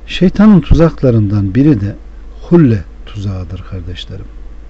Şeytanın tuzaklarından biri de hulle tuzağıdır kardeşlerim.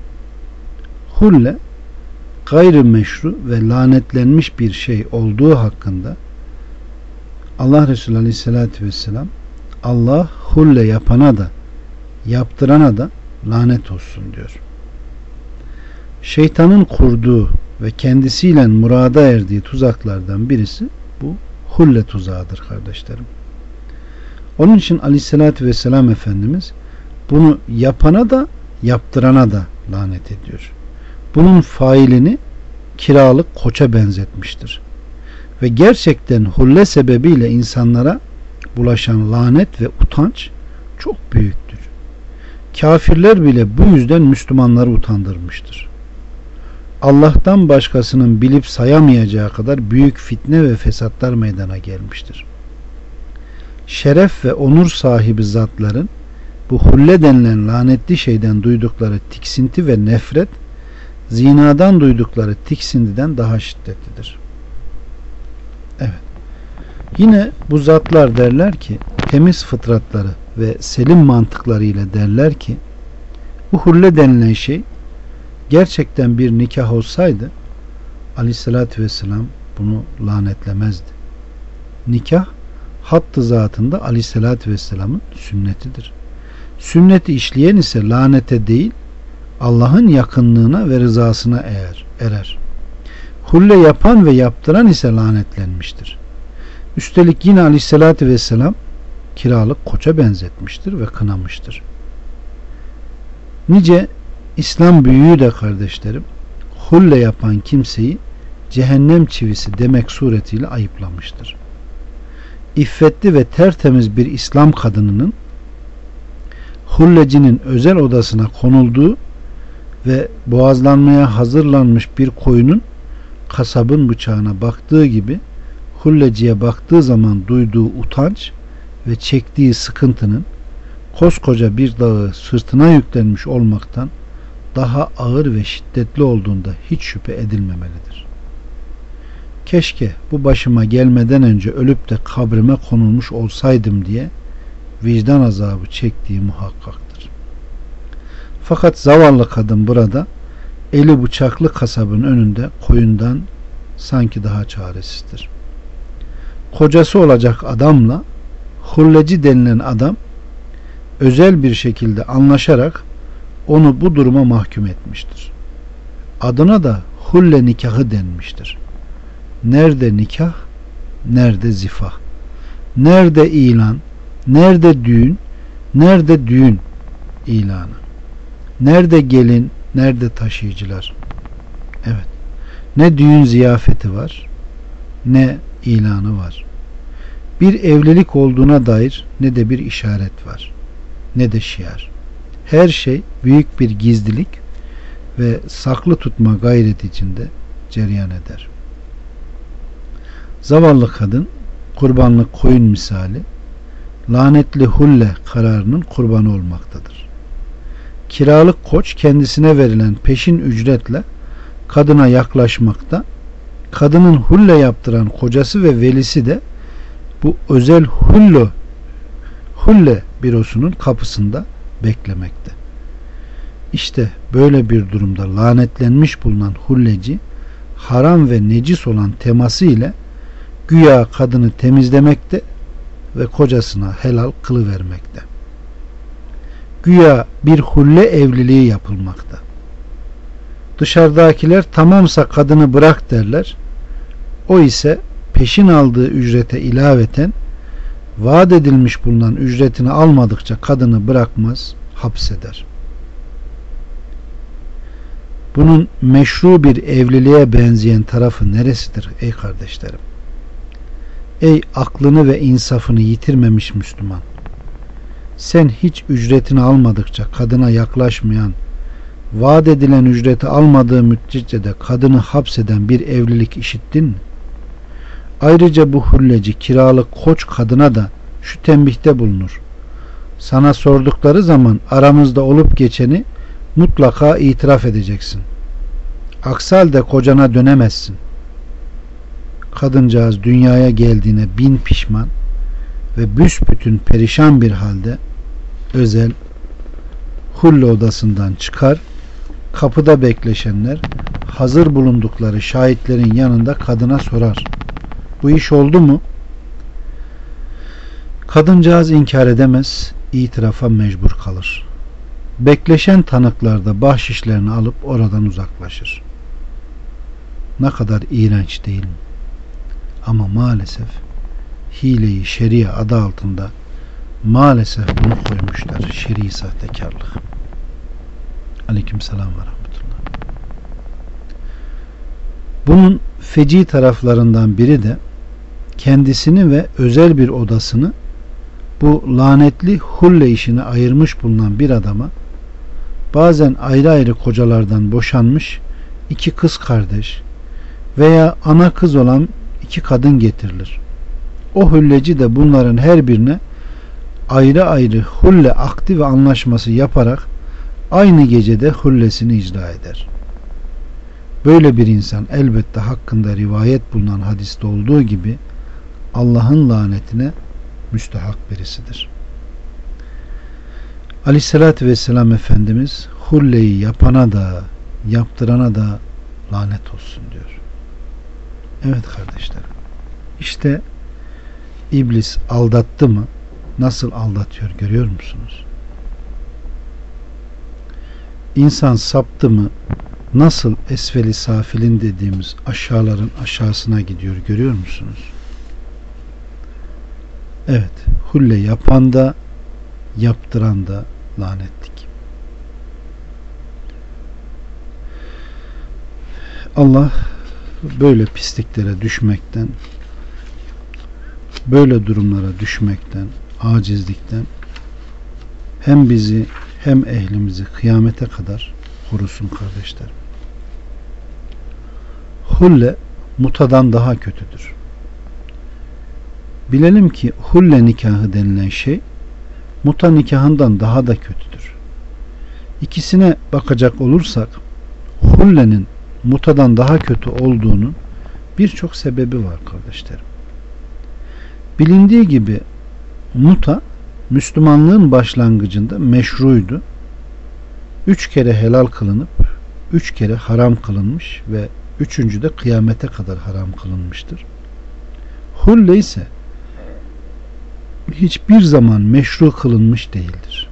Hulle gayrimeşru ve lanetlenmiş bir şey olduğu hakkında Allah Resulü Aleyhisselatü Vesselam Allah hulle yapana da yaptırana da lanet olsun diyor. Şeytanın kurduğu ve kendisiyle murada erdiği tuzaklardan birisi bu hulle tuzağıdır kardeşlerim. Onun için Aleyhisselatü Vesselam Efendimiz bunu yapana da yaptırana da lanet ediyor. Bunun failini kiralık koça benzetmiştir. Ve gerçekten hulle sebebiyle insanlara bulaşan lanet ve utanç çok büyüktür. Kafirler bile bu yüzden Müslümanları utandırmıştır. Allah'tan başkasının bilip sayamayacağı kadar büyük fitne ve fesatlar meydana gelmiştir. Şeref ve onur sahibi zatların bu hulle denilen lanetli şeyden duydukları tiksinti ve nefret, zinadan duydukları tiksintiden daha şiddetlidir. Evet. Yine bu zatlar derler ki, temiz fıtratları ve selim mantıklarıyla derler ki, bu hulle denilen şey gerçekten bir nikah olsaydı Aleyhisselatü Vesselam bunu lanetlemezdi. Nikah hattı zatında Aleyhisselatü Vesselam'ın sünnetidir. Sünneti işleyen ise lanete değil Allah'ın yakınlığına ve rızasına erer. Hulle yapan ve yaptıran ise lanetlenmiştir. Üstelik yine Aleyhisselatü Vesselam kiralık koça benzetmiştir ve kınamıştır. Nice İslam büyüğü de kardeşlerim hulle yapan kimseyi cehennem çivisi demek suretiyle ayıplamıştır. İffetli ve tertemiz bir İslam kadınının hullecinin özel odasına konulduğu ve boğazlanmaya hazırlanmış bir koyunun kasabın bıçağına baktığı gibi hulleciye baktığı zaman duyduğu utanç ve çektiği sıkıntının koskoca bir dağı sırtına yüklenmiş olmaktan daha ağır ve şiddetli olduğunda hiç şüphe edilmemelidir. Keşke bu başıma gelmeden önce ölüp de kabrime konulmuş olsaydım diye vicdan azabı çektiği muhakkaktır. Fakat zavallı kadın burada eli bıçaklı kasabın önünde koyundan sanki daha çaresizdir. Kocası olacak adamla hulleci denilen adam özel bir şekilde anlaşarak onu bu duruma mahkum etmiştir. Adına da hulle nikahı denmiştir. Nerede nikah, nerede zifah, nerede ilan, nerede düğün, nerede düğün ilanı, nerede gelin, nerede taşıyıcılar. Evet, ne düğün ziyafeti var, ne ilanı var. Bir evlilik olduğuna dair ne de bir işaret var, ne de şiar. Her şey büyük bir gizlilik ve saklı tutma gayreti içinde cereyan eder. Zavallı kadın kurbanlık koyun misali lanetli hulle kararının kurbanı olmaktadır. Kiralık koç kendisine verilen peşin ücretle kadına yaklaşmakta, kadının hulle yaptıran kocası ve velisi de bu özel hulle bürosunun kapısında beklemekte. İşte böyle bir durumda lanetlenmiş bulunan hulleci haram ve necis olan teması ile güya kadını temizlemekte ve kocasına helal kılıvermekte. Güya bir hulle evliliği yapılmakta. Dışarıdakiler tamamsa kadını bırak derler. O ise peşin aldığı ücrete ilaveten vaat edilmiş bulunan ücretini almadıkça kadını bırakmaz, hapseder. Bunun meşru bir evliliğe benzeyen tarafı neresidir ey kardeşlerim? Ey aklını ve insafını yitirmemiş Müslüman! Sen hiç ücretini almadıkça kadına yaklaşmayan, vaat edilen ücreti almadığı müddetçe de kadını hapseden bir evlilik işittin mi? Ayrıca bu hulleci kiralık koç kadına da şu tembihte bulunur. Sana sordukları zaman aramızda olup geçeni mutlaka itiraf edeceksin. Aksi halde kocana dönemezsin. Kadıncağız dünyaya geldiğine bin pişman ve büsbütün perişan bir halde özel hulle odasından çıkar, kapıda bekleşenler hazır bulundukları şahitlerin yanında kadına sorar: bu iş oldu mu? Kadıncağız inkar edemez, itirafa mecbur kalır. Bekleşen tanıklar da bahşişlerini alıp oradan uzaklaşır. Ne kadar iğrenç değil mi? Ama maalesef hileyi şeria adı altında maalesef bunu koymuşlar. Şer'i sahtekarlık. Aleykümselam ve rahmetullah. Bunun feci taraflarından biri de kendisini ve özel bir odasını bu lanetli hulle işine ayırmış bulunan bir adama bazen ayrı ayrı kocalardan boşanmış iki kız kardeş veya ana kız olan iki kadın getirilir. O hulleci de bunların her birine ayrı ayrı hulle akdi ve anlaşması yaparak aynı gecede hullesini icra eder. Böyle bir insan elbette hakkında rivayet bulunan hadiste olduğu gibi Allah'ın lanetine müstahak birisidir. Aleyhissalatü vesselam Efendimiz hulleyi yapana da yaptırana da lanet olsun diyor. Evet kardeşlerim, işte iblis aldattı mı nasıl aldatıyor görüyor musunuz? İnsan saptı mı nasıl esfeli safilin dediğimiz aşağıların aşağısına gidiyor görüyor musunuz? Evet, hulle yapan da yaptıran da lanetlik. Allah böyle pisliklere düşmekten, böyle durumlara düşmekten, acizlikten hem bizi hem ehlimizi kıyamete kadar korusun kardeşlerim. Hulle mutadan daha kötüdür. Bilelim ki hulle nikahı denilen şey muta nikahından daha da kötüdür. İkisine bakacak olursak hullenin mutadan daha kötü olduğunun birçok sebebi var kardeşlerim. Bilindiği gibi muta Müslümanlığın başlangıcında meşruydu. 3 kere helal kılınıp 3 kere haram kılınmış ve 3. de kıyamete kadar haram kılınmıştır. Hulle ise hiçbir zaman meşru kılınmış değildir.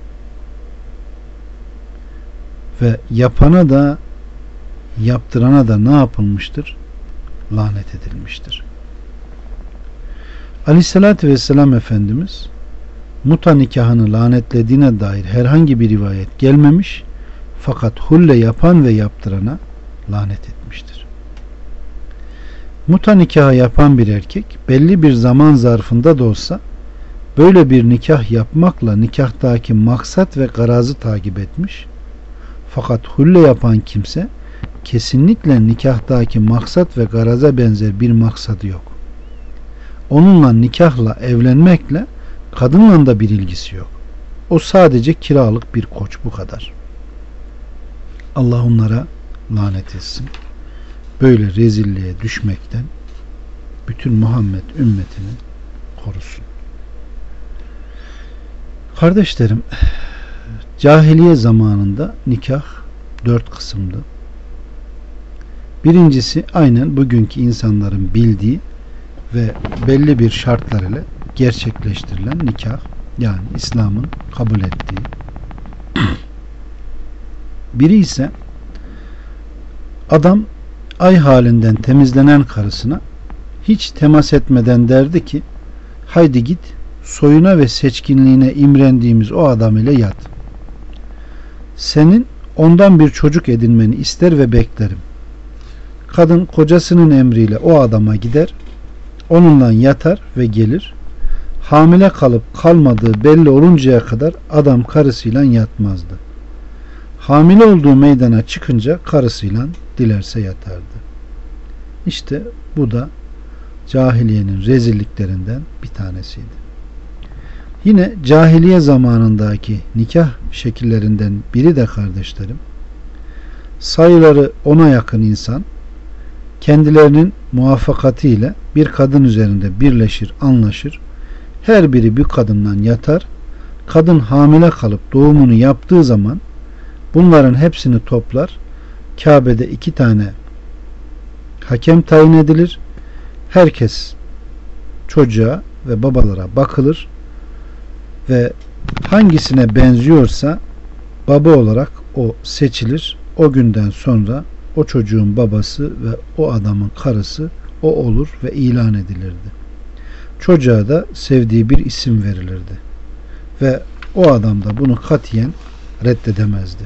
Ve yapana da yaptırana da ne yapılmıştır? Lanet edilmiştir. Aleyhissalatü vesselam Efendimiz muta nikahını lanetlediğine dair herhangi bir rivayet gelmemiş, fakat hulle yapan ve yaptırana lanet etmiştir. Muta nikahı yapan bir erkek belli bir zaman zarfında da olsa böyle bir nikah yapmakla nikahtaki maksat ve garazı takip etmiş, fakat hulle yapan kimse kesinlikle nikahtaki maksat ve garaza benzer bir maksadı yok. Onunla nikahla evlenmekle kadınla da bir ilgisi yok. O sadece kiralık bir koç, bu kadar. Allah onlara lanet etsin. Böyle rezilliğe düşmekten bütün Muhammed ümmetini korusun. Kardeşlerim, cahiliye zamanında nikah 4 kısımdı. Birincisi aynen bugünkü insanların bildiği ve belli bir şartlar ile gerçekleştirilen nikah, yani İslam'ın kabul ettiği. Biri ise adam ay halinden temizlenen karısına hiç temas etmeden derdi ki haydi git soyuna ve seçkinliğine imrendiğimiz o adam ile yat. Senin ondan bir çocuk edinmeni ister ve beklerim. Kadın kocasının emriyle o adama gider, onunla yatar ve gelir. Hamile kalıp kalmadığı belli oluncaya kadar adam karısıyla yatmazdı. Hamile olduğu meydana çıkınca karısıyla dilerse yatardı. İşte bu da cahiliyenin rezilliklerinden bir tanesiydi. Yine cahiliye zamanındaki nikah şekillerinden biri de kardeşlerim, sayıları 10'a yakın insan kendilerinin muvaffakatı ile bir kadın üzerinde birleşir, anlaşır, her biri bir kadından yatar. Kadın hamile kalıp doğumunu yaptığı zaman bunların hepsini toplar. Kabe'de 2 tane hakem tayin edilir. Herkes çocuğa ve babalara bakılır ve hangisine benziyorsa baba olarak o seçilir. O günden sonra o çocuğun babası ve o adamın karısı o olur ve ilan edilirdi. Çocuğa da sevdiği bir isim verilirdi. Ve o adam da bunu katiyen reddedemezdi.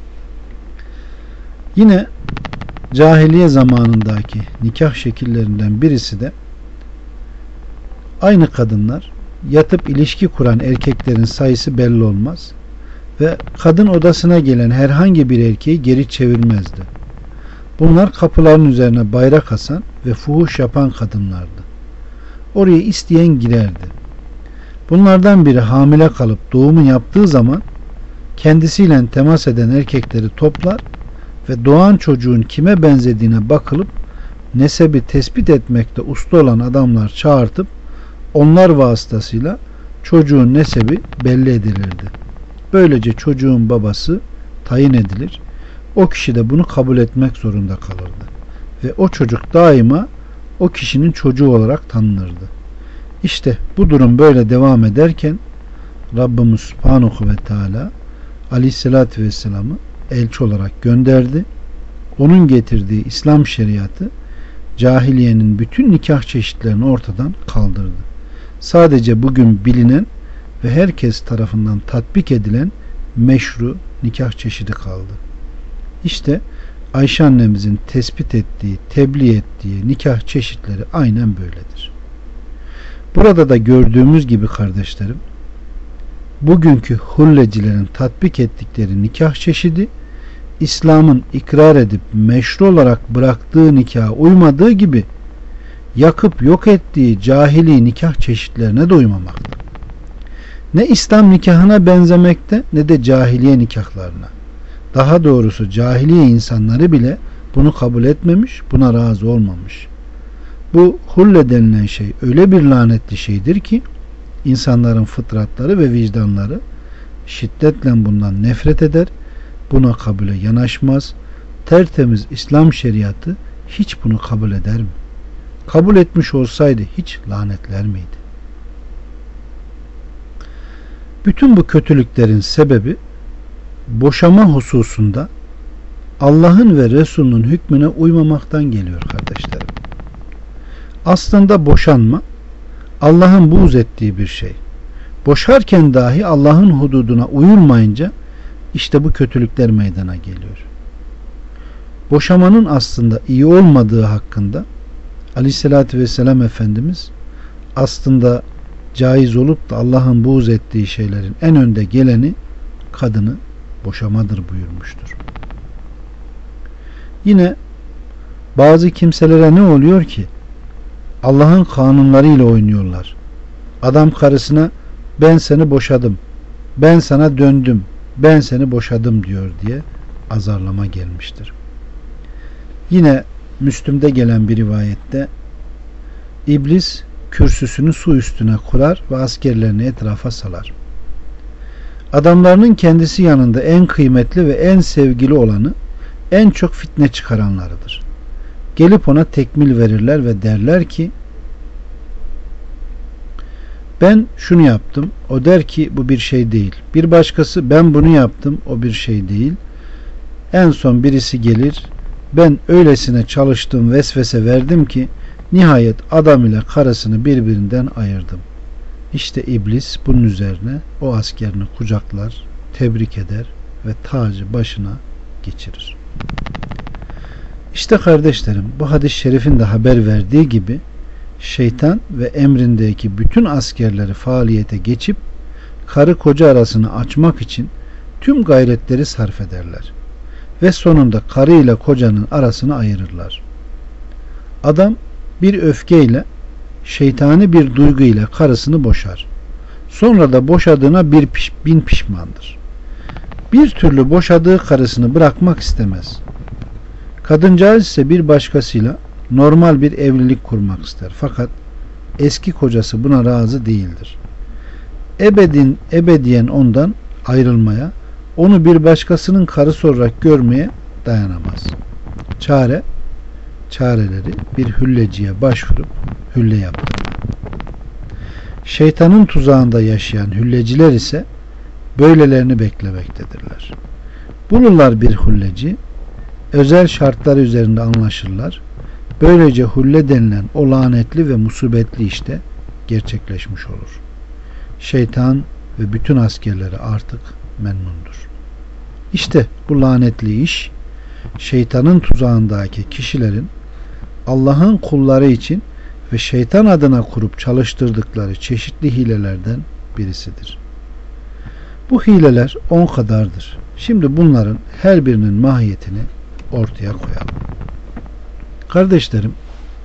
Yine cahiliye zamanındaki nikah şekillerinden birisi de aynı kadınlar yatıp ilişki kuran erkeklerin sayısı belli olmaz ve kadın odasına gelen herhangi bir erkeği geri çevirmezdi. Bunlar kapıların üzerine bayrak asan ve fuhuş yapan kadınlardı. Oraya isteyen girerdi. Bunlardan biri hamile kalıp doğumu yaptığı zaman kendisiyle temas eden erkekleri toplar ve doğan çocuğun kime benzediğine bakılıp nesebi tespit etmekte usta olan adamlar çağırtıp onlar vasıtasıyla çocuğun nesebi belli edilirdi. Böylece çocuğun babası tayin edilir. O kişi de bunu kabul etmek zorunda kalırdı. Ve o çocuk daima o kişinin çocuğu olarak tanınırdı. İşte bu durum böyle devam ederken Rabbimiz Subhanahu ve Teala Aleyhisselatü Vesselam'ı elçi olarak gönderdi. Onun getirdiği İslam şeriatı cahiliyenin bütün nikah çeşitlerini ortadan kaldırdı. Sadece bugün bilinen ve herkes tarafından tatbik edilen meşru nikah çeşidi kaldı. İşte Ayşe annemizin tespit ettiği, tebliğ ettiği nikah çeşitleri aynen böyledir. Burada da gördüğümüz gibi kardeşlerim, bugünkü hullecilerin tatbik ettikleri nikah çeşidi, İslam'ın ikrar edip meşru olarak bıraktığı nikaha uymadığı gibi yakıp yok ettiği cahili nikah çeşitlerine de uymamakta. Ne İslam nikahına benzemekte ne de cahiliye nikahlarına. Daha doğrusu cahiliye insanları bile bunu kabul etmemiş, buna razı olmamış. Bu hulle denilen şey öyle bir lanetli şeydir ki insanların fıtratları ve vicdanları şiddetle bundan nefret eder, buna kabule yanaşmaz. Tertemiz İslam şeriatı hiç bunu kabul eder mi? Kabul etmiş olsaydı hiç lanetler miydi? Bütün bu kötülüklerin sebebi boşama hususunda Allah'ın ve Resulünün hükmüne uymamaktan geliyor kardeşlerim. Aslında boşanma Allah'ın buğz ettiği bir şey. Boşarken dahi Allah'ın hududuna uyulmayınca işte bu kötülükler meydana geliyor. Boşamanın aslında iyi olmadığı hakkında Aleyhisselatü Vesselam Efendimiz aslında caiz olup da Allah'ın buğz ettiği şeylerin en önde geleni kadını boşamadır buyurmuştur. Yine bazı kimselere ne oluyor ki Allah'ın kanunlarıyla oynuyorlar. Adam karısına ben seni boşadım, ben sana döndüm, ben seni boşadım diyor diye azarlama gelmiştir. Yine Müslüm'de gelen bir rivayette İblis kürsüsünü su üstüne kurar ve askerlerini etrafa salar. Adamlarının kendisi yanında en kıymetli ve en sevgili olanı en çok fitne çıkaranlarıdır. Gelip ona tekmil verirler ve derler ki ben şunu yaptım. O der ki bu bir şey değil. Bir başkası ben bunu yaptım. O bir şey değil. En son birisi gelir. Ben öylesine çalıştım, vesvese verdim ki nihayet adam ile karısını birbirinden ayırdım. İşte iblis bunun üzerine o askerini kucaklar, tebrik eder ve tacı başına geçirir. İşte kardeşlerim, bu hadis-i şerifin de haber verdiği gibi şeytan ve emrindeki bütün askerleri faaliyete geçip karı koca arasını açmak için tüm gayretleri sarf ederler ve sonunda karı ile kocanın arasını ayırırlar. Adam bir öfkeyle, şeytani bir duygu ile karısını boşar. Sonra da boşadığına bin pişmandır. Bir türlü boşadığı karısını bırakmak istemez. Kadıncağız ise bir başkasıyla normal bir evlilik kurmak ister. Fakat eski kocası buna razı değildir. ebediyen ondan ayrılmaya, onu bir başkasının karısı olarak görmeye dayanamaz. Çareleri bir hülleciye başvurup hülle yaptırma. Şeytanın tuzağında yaşayan hülleciler ise böylelerini beklemektedirler. Bulurlar bir hülleci, özel şartlar üzerinde anlaşırlar. Böylece hülle denilen o lanetli ve musibetli işte gerçekleşmiş olur. Şeytan ve bütün askerleri artık memnundur. İşte bu lanetli iş, şeytanın tuzağındaki kişilerin Allah'ın kulları için ve şeytan adına kurup çalıştırdıkları çeşitli hilelerden birisidir. Bu hileler 10 kadardır. Şimdi bunların her birinin mahiyetini ortaya koyalım. Kardeşlerim,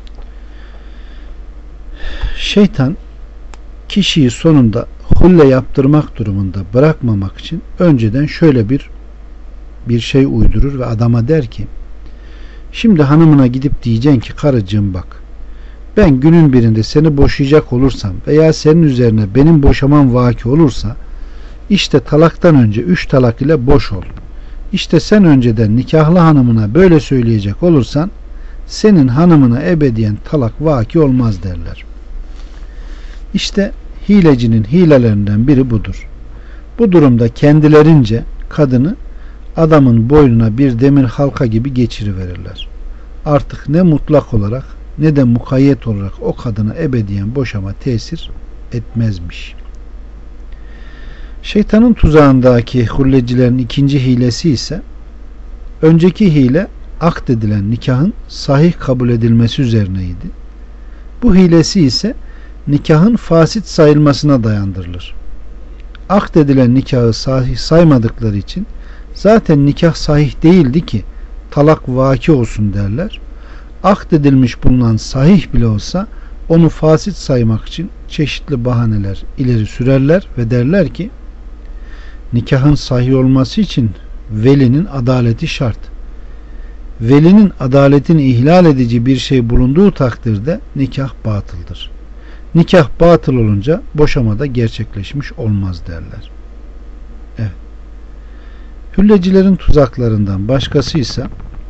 şeytan kişiyi sonunda hulle yaptırmak durumunda bırakmamak için önceden şöyle bir şey uydurur ve adama der ki, şimdi hanımına gidip diyeceksin ki, karıcığım bak, ben günün birinde seni boşayacak olursam veya senin üzerine benim boşamam vaki olursa, işte talaktan önce 3 talak ile boş ol. İşte sen önceden nikahlı hanımına böyle söyleyecek olursan senin hanımına ebediyen talak vaki olmaz derler. İşte hilecinin hilelerinden biri budur. Bu durumda kendilerince kadını adamın boynuna bir demir halka gibi geçiriverirler. Artık ne mutlak olarak ne de mukayyet olarak o kadına ebediyen boşama tesir etmezmiş. Şeytanın tuzağındaki hullecilerin ikinci hilesi ise, önceki hile akdedilen nikahın sahih kabul edilmesi üzerineydi. Bu hilesi ise nikahın fasit sayılmasına dayandırılır. Akdedilen nikahı sahih saymadıkları için zaten nikah sahih değildi ki talak vaki olsun derler. Akdedilmiş bulunan sahih bile olsa onu fasit saymak için çeşitli bahaneler ileri sürerler ve derler ki nikahın sahih olması için velinin adaleti şart. Velinin adaletini ihlal edici bir şey bulunduğu takdirde nikah batıldır. Nikah batıl olunca boşama da gerçekleşmiş olmaz derler. Evet. Hüllecilerin tuzaklarından başkası ise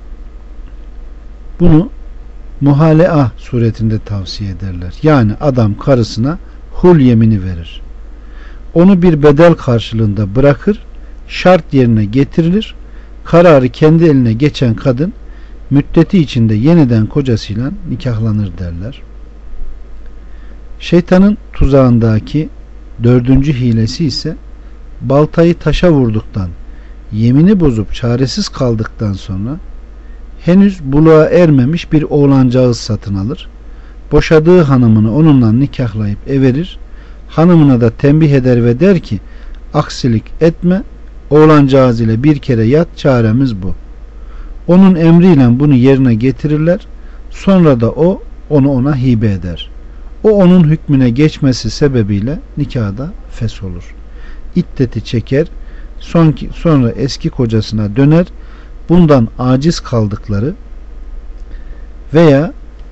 bunu muhalea suretinde tavsiye ederler. Yani adam karısına hul yemini verir. Onu bir bedel karşılığında bırakır, şart yerine getirilir. Kararı kendi eline geçen kadın müddeti içinde yeniden kocasıyla nikahlanır derler. Şeytanın tuzağındaki 4. hilesi ise baltayı taşa vurduktan, yemini bozup çaresiz kaldıktan sonra henüz buluğa ermemiş bir oğlancağız satın alır. Boşadığı hanımını onunla nikahlayıp everir. Hanımına da tembih eder ve der ki, aksilik etme, oğlancağız ile bir kere yat, çaremiz bu. Onun emriyle bunu yerine getirirler. Sonra da onu ona hibe eder. O onun hükmüne geçmesi sebebiyle nikahda fesholur. İddeti çeker, sonra eski kocasına döner. Bundan aciz kaldıkları veya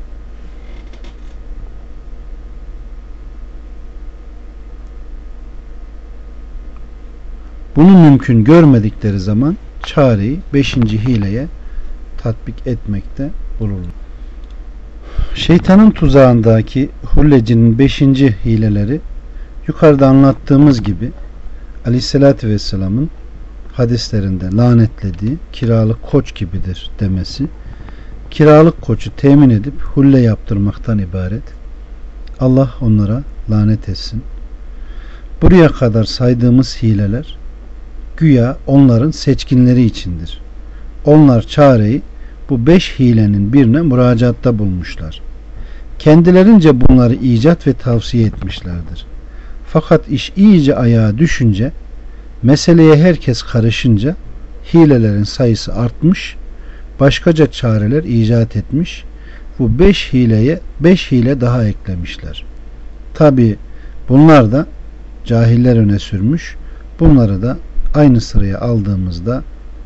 bunu mümkün görmedikleri zaman çareyi 5. hileye tatbik etmekte bulunur. Şeytanın tuzağındaki hullecinin 5. hileleri yukarıda anlattığımız gibi Aleyhisselatü Vesselam'ın hadislerinde lanetlediği kiralık koç gibidir demesi, kiralık koçu temin edip hulle yaptırmaktan ibaret. Allah onlara lanet etsin. Buraya kadar saydığımız hileler güya onların seçkinleri içindir. Onlar çareyi bu 5 hilenin birine müracaatta bulmuşlar. Kendilerince bunları icat ve tavsiye etmişlerdir. Fakat iş iyice ayağa düşünce, meseleye herkes karışınca hilelerin sayısı artmış, başkaca çareler icat etmiş, bu 5 hileye 5 hile daha eklemişler. Tabi bunlar da cahiller öne sürmüş. Bunları da aynı sıraya aldığımızda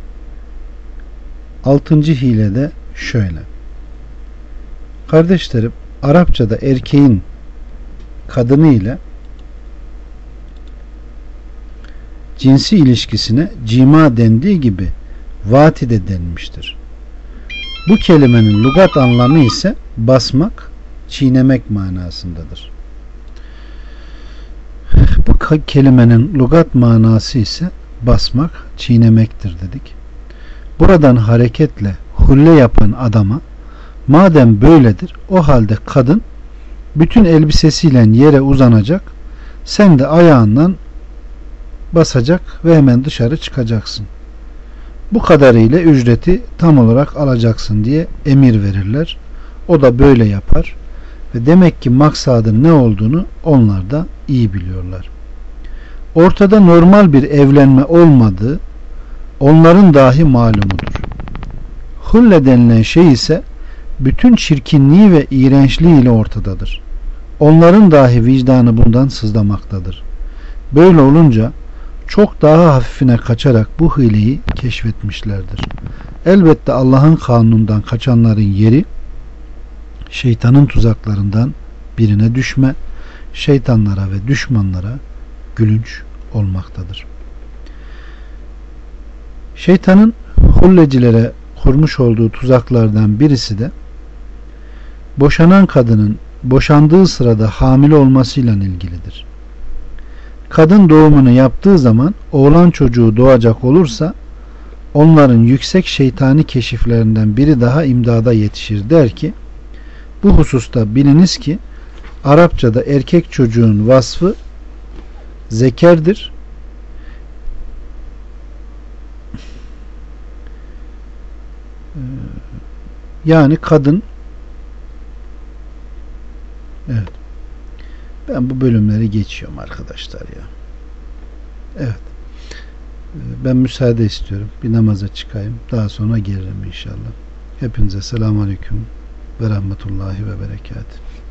6. hilede şöyle. Kardeşlerim, Arapçada erkeğin kadını ile cinsi ilişkisine cima dendiği gibi vati de denmiştir. Bu kelimenin lügat anlamı ise basmak, çiğnemek manasındadır. Bu kelimenin lügat manası ise basmak, çiğnemektir dedik. Buradan hareketle hulle yapan adama madem böyledir, o halde kadın bütün elbisesiyle yere uzanacak, sen de ayağından basacak ve hemen dışarı çıkacaksın. Bu kadarıyla ücreti tam olarak alacaksın diye emir verirler. O da böyle yapar ve demek ki maksadın ne olduğunu onlar da iyi biliyorlar. Ortada normal bir evlenme olmadığı onların dahi malumudur. Hulle denilen şey ise bütün çirkinliği ve iğrençliği ile ortadadır. Onların dahi vicdanı bundan sızlamaktadır. Böyle olunca çok daha hafifine kaçarak bu hileyi keşfetmişlerdir. Elbette Allah'ın kanunundan kaçanların yeri şeytanın tuzaklarından birine düşme, şeytanlara ve düşmanlara gülünç olmaktadır. Şeytanın hullecilere kurmuş olduğu tuzaklardan birisi de boşanan kadının boşandığı sırada hamile olmasıyla ilgilidir. Kadın doğumunu yaptığı zaman oğlan çocuğu doğacak olursa onların yüksek şeytani keşiflerinden biri daha imdada yetişir der ki, bu hususta biliniz ki Arapçada erkek çocuğun vasfı zekerdir. Yani kadın, evet, ben bu bölümleri geçiyorum arkadaşlar ya. Evet. Ben müsaade istiyorum. Bir namaza çıkayım. Daha sonra gelirim inşallah. Hepinize selamun aleyküm ve rahmetullahi ve berekatuhu.